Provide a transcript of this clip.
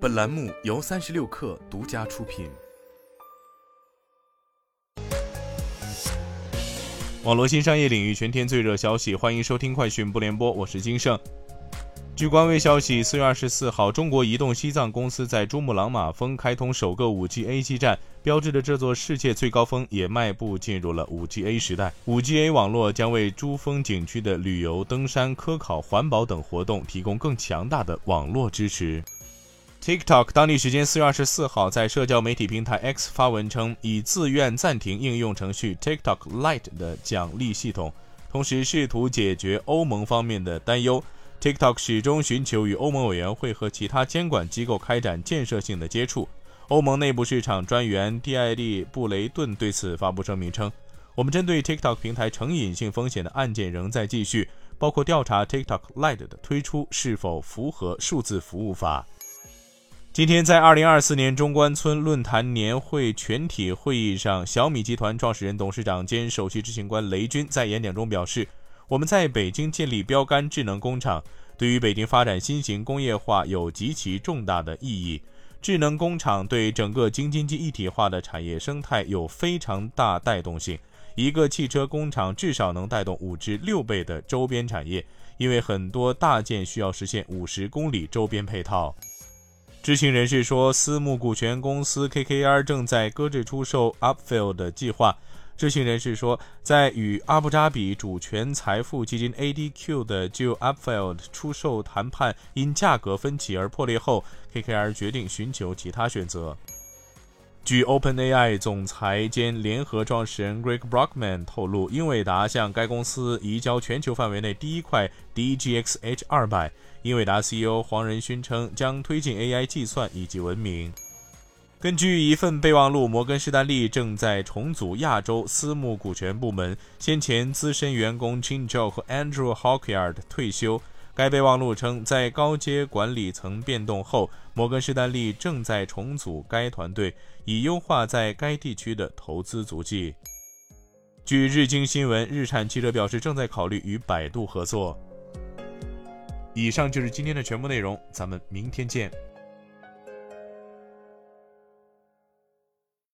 本栏目由36氪独家出品。网络新商业领域全天最热消息，欢迎收听快讯不联播，我是金盛。据官微消息，4月24号，中国移动西藏公司在珠穆朗玛峰开通首个 5G-A 基站，标志着这座世界最高峰也迈步进入了 5G-A 时代。5G-A 网络将为珠峰景区的旅游、登山、科考、环保等活动提供更强大的网络支持。TikTok 当地时间4月24号在社交媒体平台 X 发文称，已自愿暂停应用程序 TikTok Lite 的奖励系统，同时试图解决欧盟方面的担忧。TikTok 始终寻求与欧盟委员会和其他监管机构开展建设性的接触。欧盟内部市场专员蒂艾利·布雷顿对此发布声明称，我们针对 TikTok 平台成瘾性风险的案件仍在继续，包括调查 TikTok Lite 的推出是否符合数字服务法。今天在2024年中关村论坛年会全体会议上，小米集团创始人、董事长兼首席执行官雷军在演讲中表示，我们在北京建立标杆智能工厂，对于北京发展新型工业化有极其重大的意义。智能工厂对整个京津冀一体化的产业生态有非常大带动性，一个汽车工厂至少能带动5至6倍的周边产业，因为很多大件需要实现50公里周边配套。知情人士说，私募股权公司 KKR 正在搁置出售 Upfield 的计划。知情人士说，在与阿布扎比主权财富基金 ADQ 的就 Upfield 出售谈判因价格分歧而破裂后， KKR 决定寻求其他选择。据 OpenAI 总裁兼联合创始人 Greg Brockman 透露，英伟达向该公司移交全球范围内第一块 DGX H200。英伟达 CEO 黄仁勋称，将推进 AI 计算以及文明。根据一份备忘录，摩根士丹利正在重组亚洲私募股权部门，先前资深员工 Chin Zhou 和 Andrew Hawkyard 退休。该备忘录称，在高阶管理层变动后，摩根士丹利正在重组该团队，以优化在该地区的投资足迹。据日经新闻，日产汽车表示正在考虑与百度合作。以上就是今天的全部内容，咱们明天见。